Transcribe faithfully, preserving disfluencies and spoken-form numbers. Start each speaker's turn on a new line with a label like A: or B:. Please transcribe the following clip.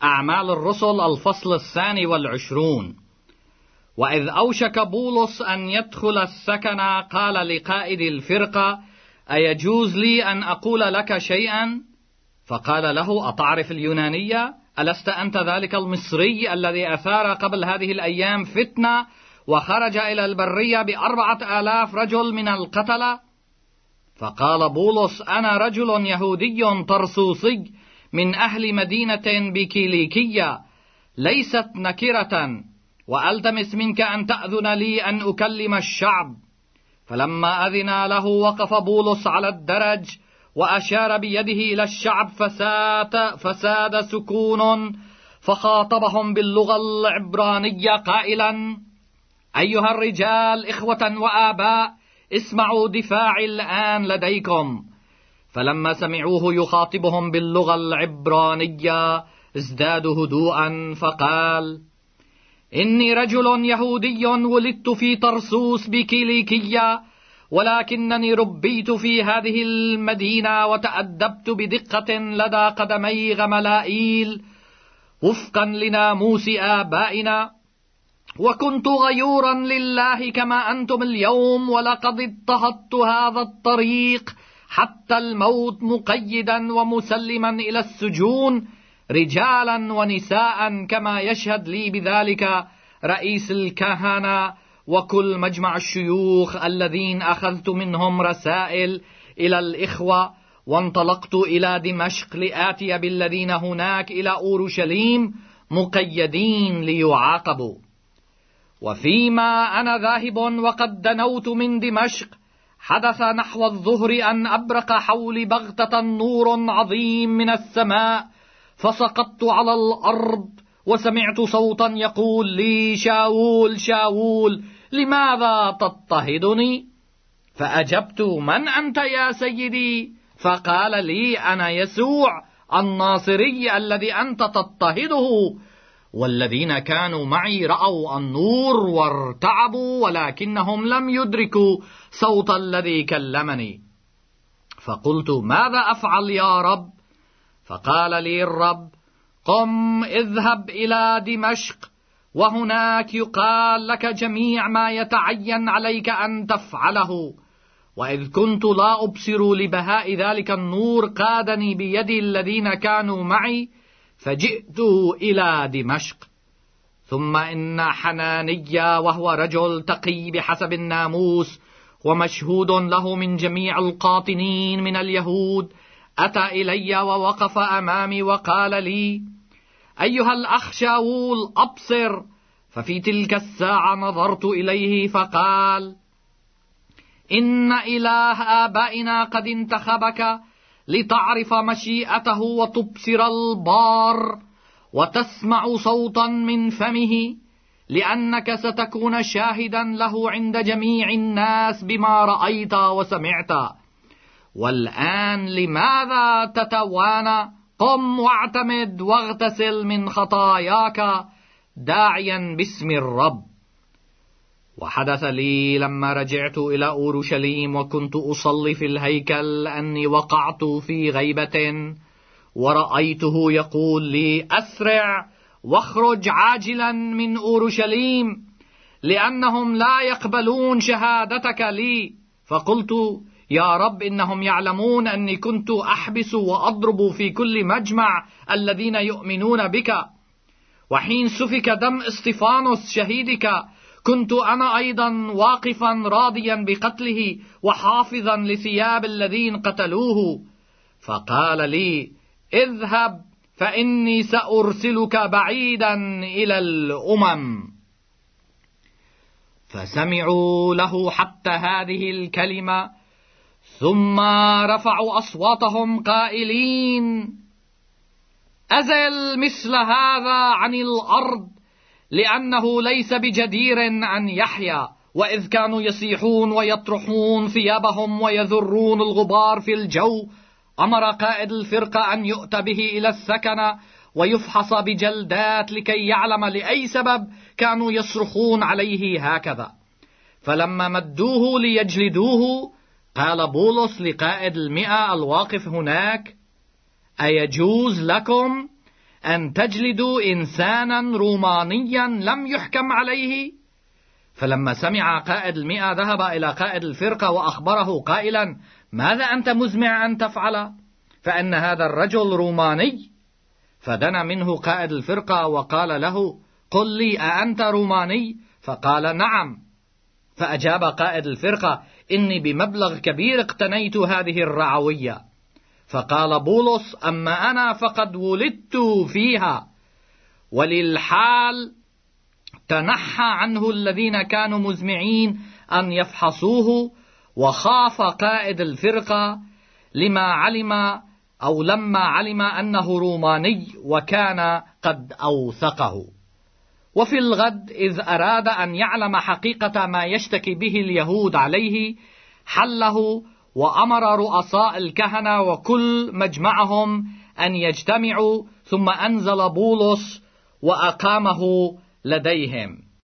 A: أعمال الرسل الفصل الثاني والعشرون. وإذ أوشك بولس أن يدخل السكن قال لقائد الفرقة: أيجوز لي أن أقول لك شيئا؟ فقال له: أتعرف اليونانية؟ ألست أنت ذلك المصري الذي أثار قبل هذه الأيام فتنة وخرج إلى البرية بأربعة آلاف رجل من القتلة؟ فقال بولس: أنا رجل يهودي طرسوسي من أهل مدينة بكيليكية، ليست نكرة، وألتمس منك أن تأذن لي أن أكلم الشعب. فلما أذن له وقف بولس على الدرج وأشار بيده إلى الشعب، فساد, فساد سكون، فخاطبهم باللغة العبرانية قائلا: أيها الرجال إخوة وآباء، اسمعوا دفاعي الآن لديكم. فلما سمعوه يخاطبهم باللغة العبرانية ازدادوا هدوءا، فقال: إني رجل يهودي ولدت في طرسوس بكيليكية، ولكنني ربيت في هذه المدينة وتأدبت بدقة لدى قدمي غملائيل وفقا لناموس آبائنا، وكنت غيورا لله كما أنتم اليوم، ولقد اضطهدت هذا الطريق حتى الموت، مقيدا ومسلما إلى السجون رجالا ونساء، كما يشهد لي بذلك رئيس الكهنة وكل مجمع الشيوخ الذين أخذت منهم رسائل إلى الإخوة. وانطلقت إلى دمشق لآتي بالذين هناك إلى أورشليم مقيدين ليعاقبوا. وفيما أنا ذاهب وقد دنوت من دمشق، حدث نحو الظهر أن أبرق حولي بغتة نور عظيم من السماء، فسقطت على الأرض وسمعت صوتا يقول لي: شاول شاول، لماذا تضطهدني؟ فأجبت: من أنت يا سيدي؟ فقال لي: أنا يسوع الناصري الذي أنت تضطهده. والذين كانوا معي رأوا النور وارتعبوا، ولكنهم لم يدركوا صوت الذي كلمني. فقلت: ماذا أفعل يا رب؟ فقال لي الرب: قم اذهب إلى دمشق، وهناك يقال لك جميع ما يتعين عليك أن تفعله. وإذ كنت لا أبصر لبهاء ذلك النور، قادني بيدي الذين كانوا معي، فجئت إلى دمشق. ثم إن حنانيا، وهو رجل تقي بحسب الناموس ومشهود له من جميع القاطنين من اليهود، أتى إلي ووقف أمامي وقال لي: أيها الأخ شاول، أبصر. ففي تلك الساعة نظرت إليه فقال: إن إله آبائنا قد انتخبك لتعرف مشيئته وتبصر البار وتسمع صوتا من فمه، لأنك ستكون شاهدا له عند جميع الناس بما رأيت وسمعت. والآن لماذا تتوانى؟ قم واعتمد واغتسل من خطاياك داعيا باسم الرب. وحدث لي لما رجعت إلى أورشليم وكنت أصلي في الهيكل أني وقعت في غيبة، ورأيته يقول لي: أسرع واخرج عاجلا من أورشليم، لأنهم لا يقبلون شهادتك لي. فقلت: يا رب، إنهم يعلمون أني كنت أحبس وأضرب في كل مجمع الذين يؤمنون بك، وحين سفك دم اسطفانوس شهيدك كنت أنا أيضا واقفا راضيا بقتله وحافظا لثياب الذين قتلوه. فقال لي: اذهب، فإني سأرسلك بعيدا إلى الأمم. فسمعوا له حتى هذه الكلمة، ثم رفعوا أصواتهم قائلين: أزل مثل هذا عن الأرض، لأنه ليس بجدير أن يحيا. وإذ كانوا يصيحون ويطرحون ثيابهم ويذرون الغبار في الجو، أمر قائد الفرقة أن يؤتى به إلى السكنة ويفحص بجلدات لكي يعلم لأي سبب كانوا يصرخون عليه هكذا. فلما مدوه ليجلدوه، قال بولس لقائد المئة الواقف هناك: أيجوز لكم أن تجلدوا إنسانا رومانيا لم يحكم عليه؟ فلما سمع قائد المئة ذهب إلى قائد الفرقة وأخبره قائلا: ماذا أنت مزمع أن تفعل؟ فإن هذا الرجل روماني. فدنا منه قائد الفرقة وقال له: قل لي، أأنت روماني؟ فقال: نعم. فأجاب قائد الفرقة: إني بمبلغ كبير اقتنيت هذه الرعوية. فقال بولس: أما أنا فقد ولدت فيها. وللحال تنحى عنه الذين كانوا مزمعين أن يفحصوه، وخاف قائد الفرقة لما علم أو لما علم أنه روماني وكان قد أوثقه. وفي الغد إذ أراد أن يعلم حقيقة ما يشتكي به اليهود عليه، حله وأمر رؤساء الكهنة وكل مجمعهم أن يجتمعوا، ثم أنزل بولس وأقامه لديهم.